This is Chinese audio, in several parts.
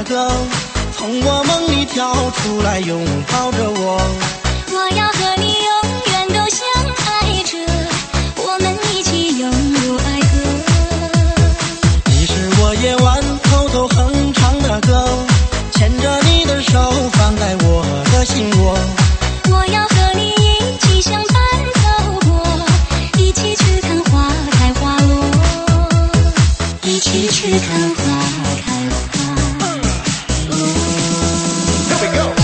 歌，从我梦里跳出来，拥抱着我。 我要和你永远都相爱着，我们一起拥入爱河。 你是我夜晚偷偷哼唱的歌，牵着你的手放在我的心窝。 我要和你一起相伴走过，一起去看花开花落，一起去看花开花落。 Here we go.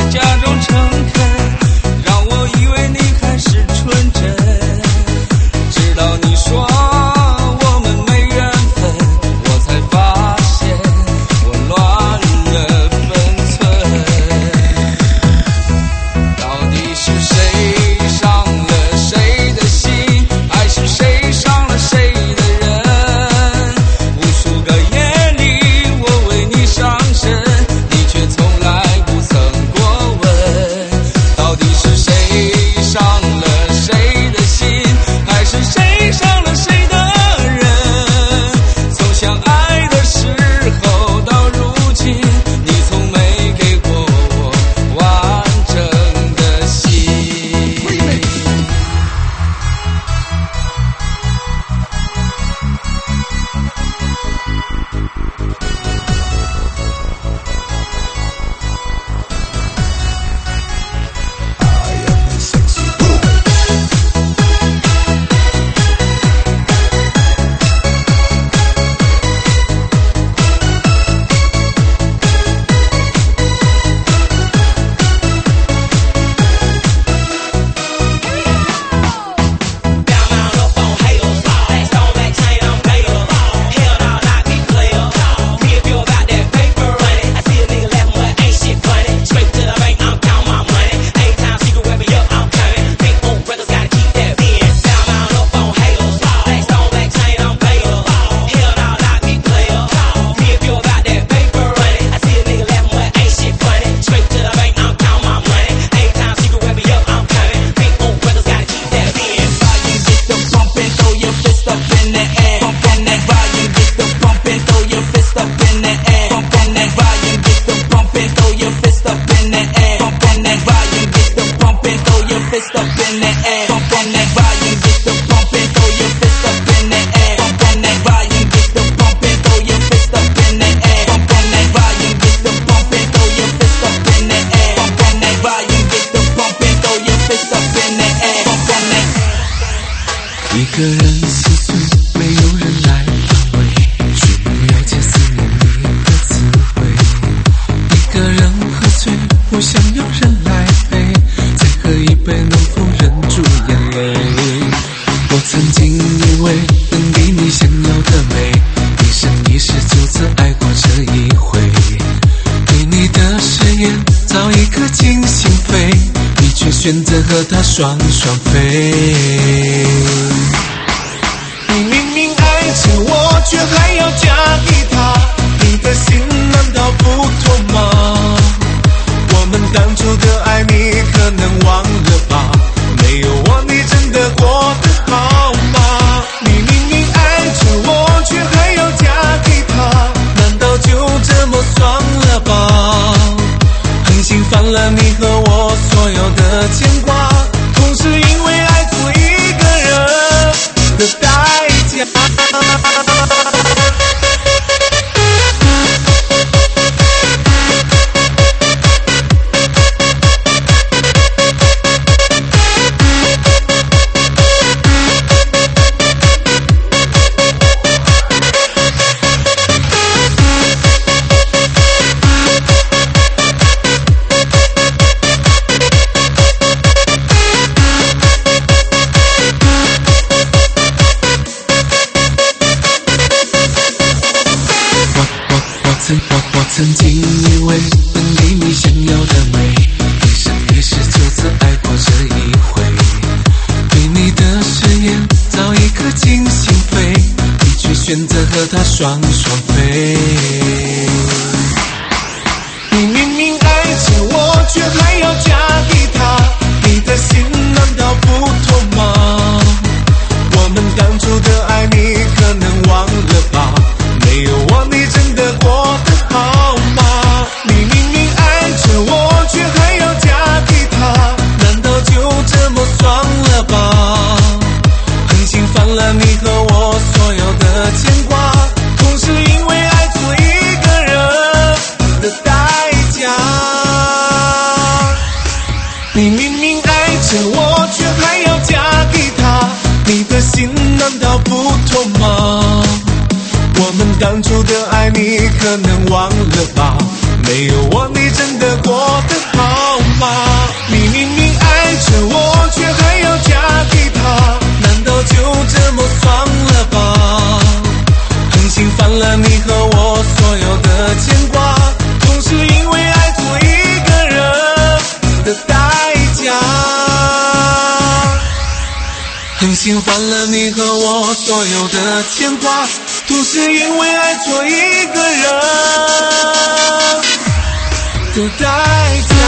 假装诚恳，让我以为你还是纯真，直到你说我们没缘分，我才发现我乱了分寸。到底是谁伤了谁的心，还是谁伤了谁的人？无数个夜里我为你伤神，你却从来不曾过问。到底是谁伤了谁的心，还是谁伤了谁的人？从相爱的时候到如今，你从没给过我完整的心。一个人细碎，没有人来安慰，却了解思念你的滋味。一个人喝醉，不想有人来陪，再喝一杯能否忍住眼泪？我曾经以为能给你想要的美，一生一世就此爱过这一回。对你的誓言早已刻进心扉，你却选择和他双双飞。你明明爱着我，却还要嫁给他，你的心难道不痛吗？我们当初的爱你可能忘了吧，没有我你真的过得好吗？你明明爱着我，却还要嫁给他，难道就这么算了吧？狠心犯了你和我所有的牵挂，同时因为爱错一个人的代价。我曾经以为能给你想要的美，一生一世就此爱过这一回。对你的誓言早已刻进心扉，你却选择和他双双飞。你明明爱着我，却还要嫁给他，你的心难道不痛吗？我们当初的爱你可能忘了吧，没有我你真的过得好吗？你明明爱着我，却还要嫁给他，难道就这么算了吧？狠心犯了你和我所有的牵挂，同时因为爱错一个人的代价。你明明爱着我，却还要嫁给他，你的心难道不痛吗？我们当初的爱你可能忘了吧，没有我你真的过得好吗？ 狠心换了你和我所有的牵挂，都是因为爱错一个人的代价。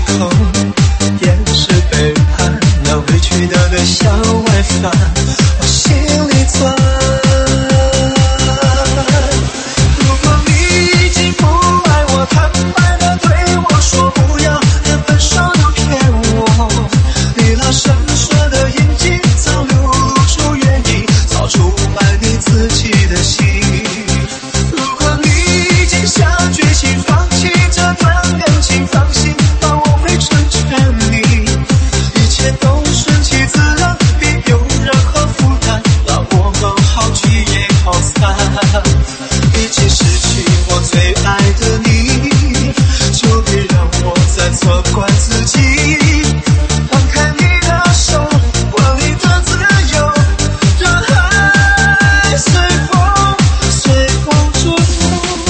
口，也是背叛，那委屈的对向外翻，我心里钻。如果你已经不爱我，坦白的对我说不要，连分手都骗我，你那深邃的眼睛早流露出原因，早出卖你自己的心。如果你已经下决心放弃这段感情，放心吧，我会成全你，一切都顺其自然，别有任何负担，让我们好聚也好散。已经失去我最爱的你，就别让我再责怪自己，放开你的手，管理的自由，让爱随风随风祝福。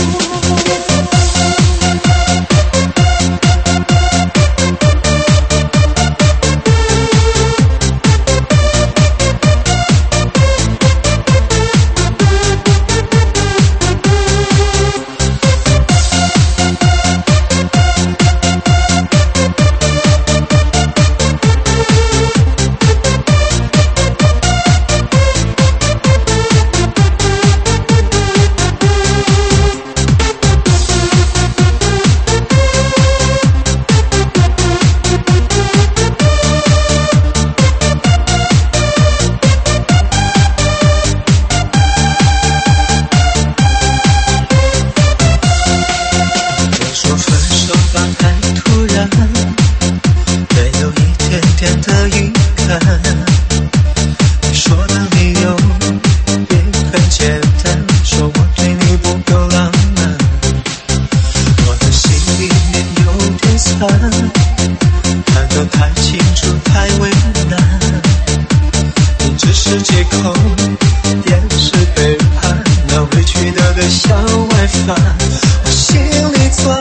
看得太清楚太为难，你只是借口，也是背叛，那委屈的对向外翻，我心里钻。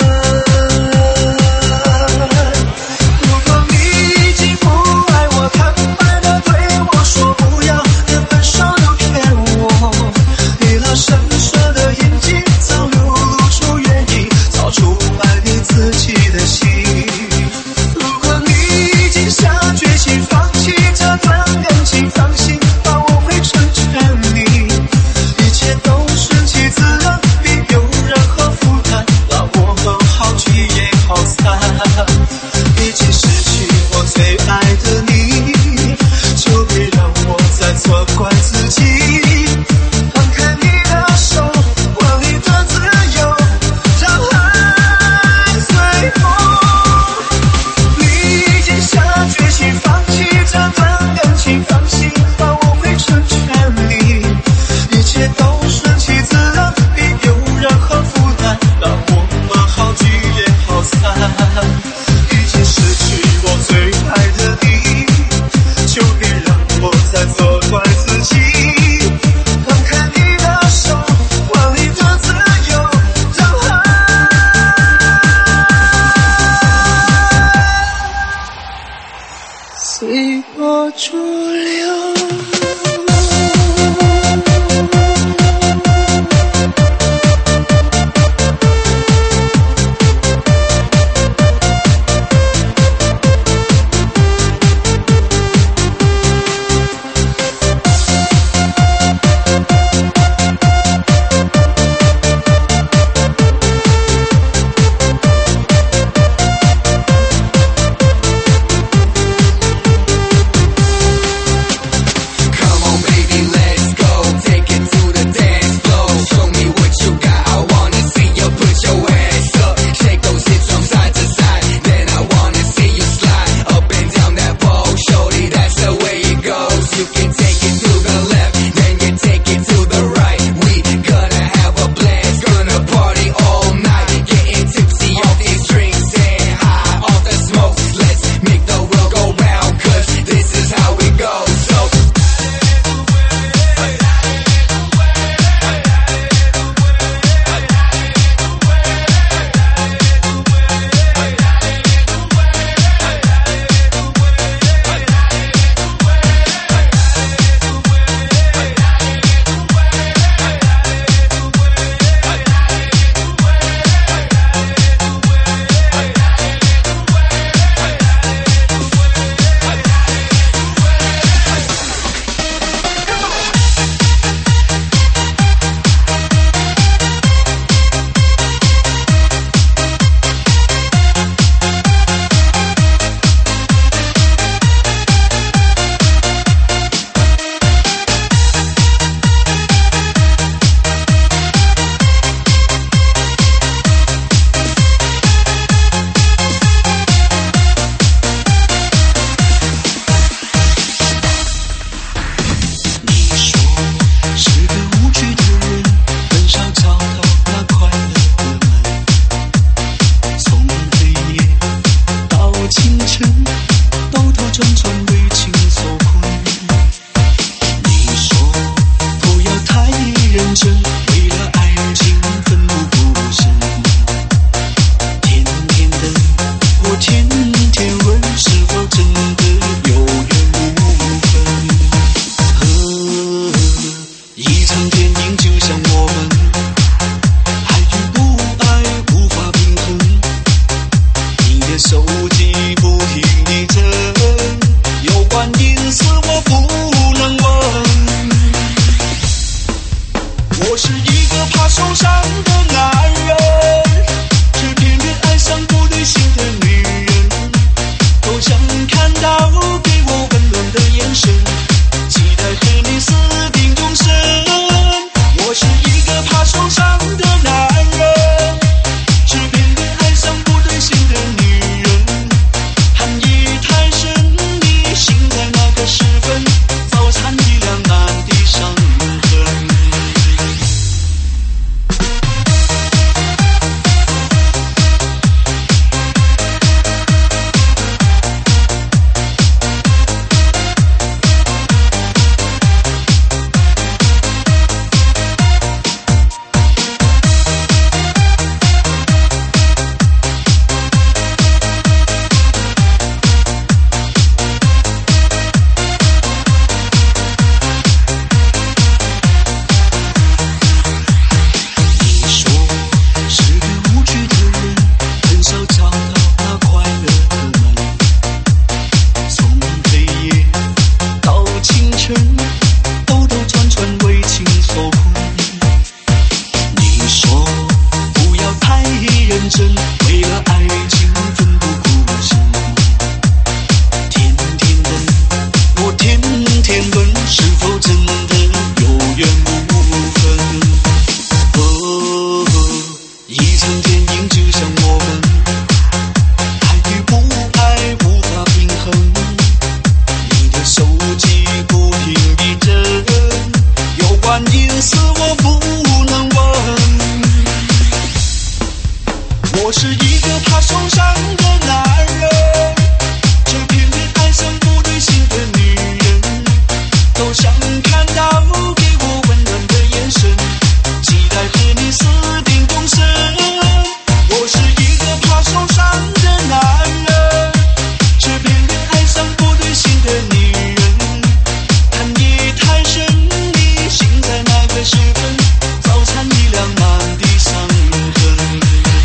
如果你已经不爱我，坦白的对我说不要，连分手都骗我，你那深邃的眼睛早流露出原因，早出卖你自己的心。下决心放弃这段感情，放心吧，我会成全你，一切都顺其自然，别有任何负担，让我们好聚也好散。已经失去我最爱的你，就别让我再责怪自己，放开你的手，管理的自由，让爱随风。决心放弃这段感情，放心吧，我会成全你，一切都顺其自然，别有任何负担，让我们好聚也好散。已经失去我最爱的你，就别让我再责怪自己，放开你的手，管理的自由，让随波逐流。 怕受伤的男人，却偏偏爱上不对劲的女人。都想看到给我温暖的眼神，期待和你私定终身。我是一个怕受伤的男人，却偏偏爱上不对劲的女人。看夜太深，你醒在那个时分，早餐已凉满地伤痕。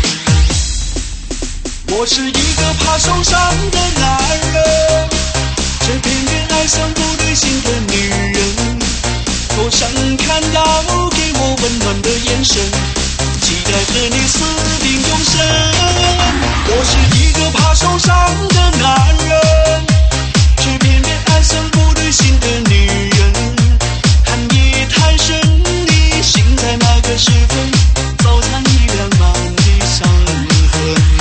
我是一个怕受伤的男人，却偏偏爱上不对劲的女人。多想看到给我温暖的眼神，期待和你私定终身。我是一个怕受伤的男人，却偏偏爱上不对劲的女人。看夜太深，你醒在那个时分，早餐已凉满地伤痕。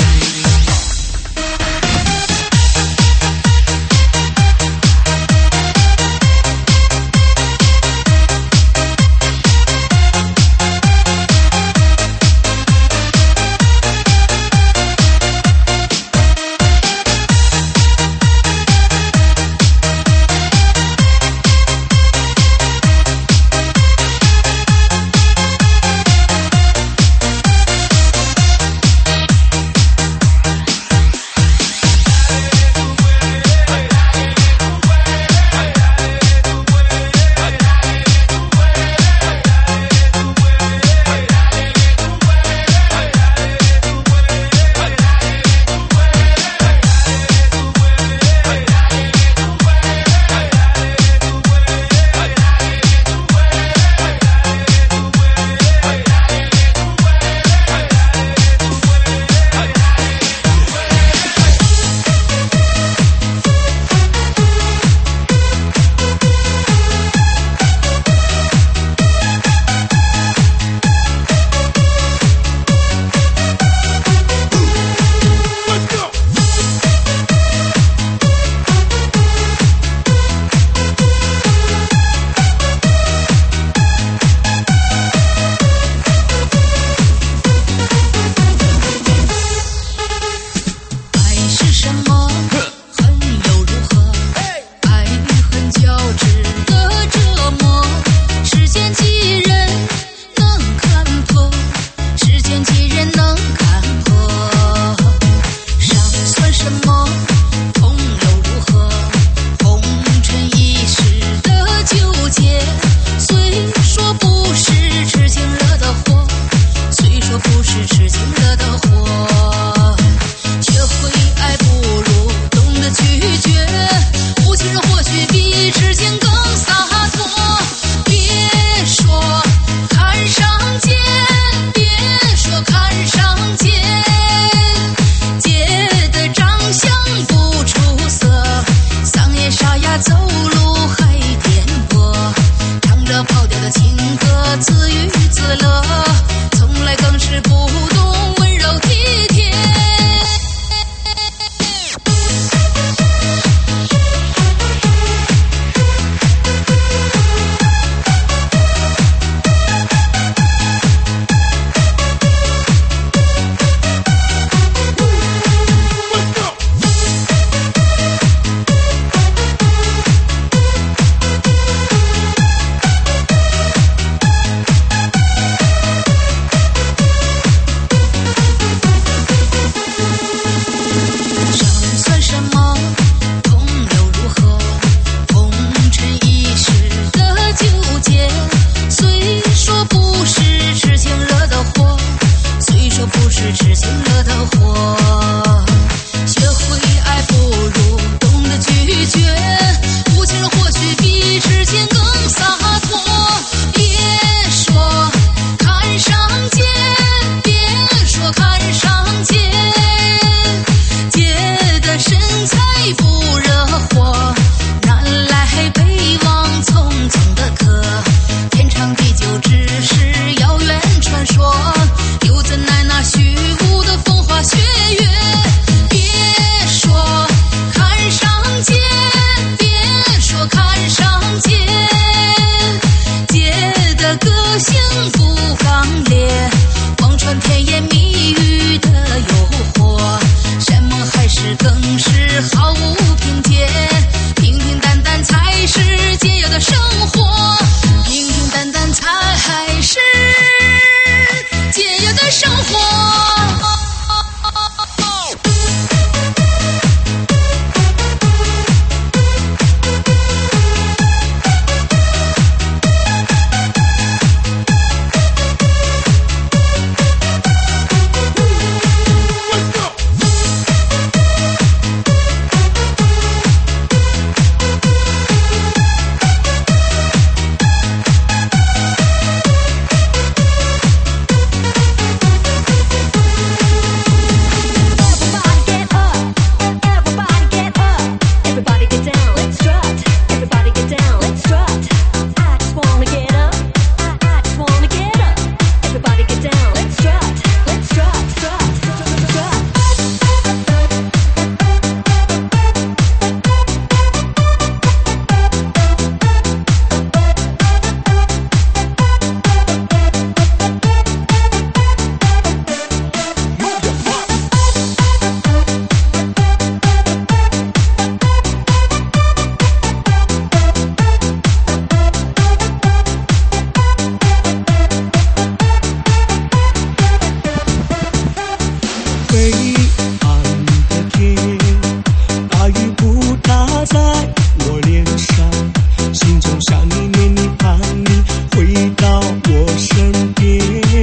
岸的天，大雨不打在我脸上，心中想你念你盼你回到我身边。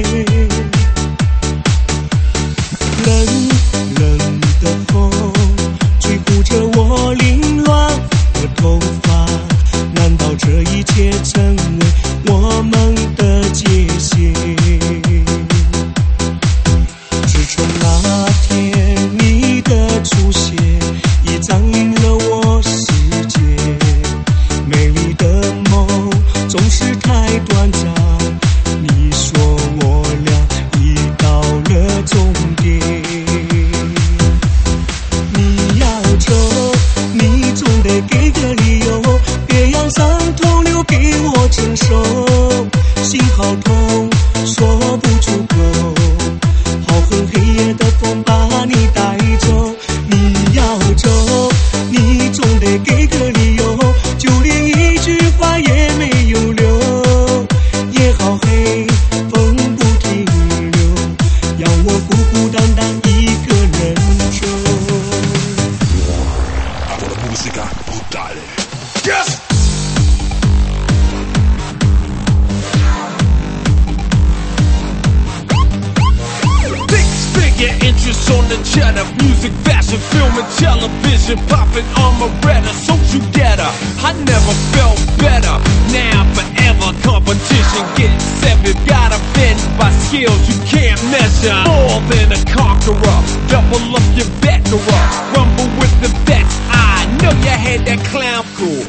冷冷的风吹拂着我凌乱的头发，难道这一切成为我们的界限？自从那天你的出现，已占领了我世界。美丽的梦总是太短暂，你说我俩已到了终点。你要走，你总得给个理由，别让伤痛留给我承受。心好痛，说不出口，好恨黑夜的风把你带走。你要走，你总得给个理由，就连一句话也没有留。夜好黑，风不停留，让我孤孤单单一个人走。 Música brutal. Yes! Your interest on the cheddar, music, fashion, film and television, popping armoretta, so you get her. I never felt better, now forever competition gets seven, gotta bend by skills you can't measure. More than a conqueror, double up your veteran, rumble with the vets. I know you had that clown cool.